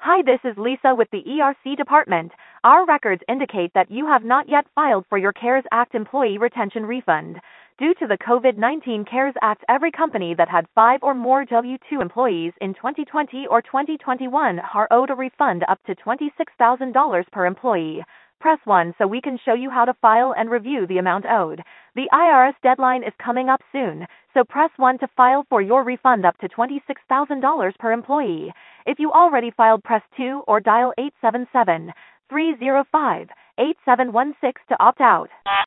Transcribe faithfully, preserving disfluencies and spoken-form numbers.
Hi, this is Lisa with the E R C department. Our records indicate that you have not yet filed for your CARES Act employee retention refund. Due to the COVID nineteen CARES Act, every company that had five or more W two employees in twenty twenty or twenty twenty-one are owed a refund up to twenty-six thousand dollars per employee. Press one so we can show you how to file and review the amount owed. The I R S deadline is coming up soon, so press one to file for your refund up to twenty-six thousand dollars per employee. If you already filed, press two or dial eight seven seven, three zero five, eight seven one six to opt out.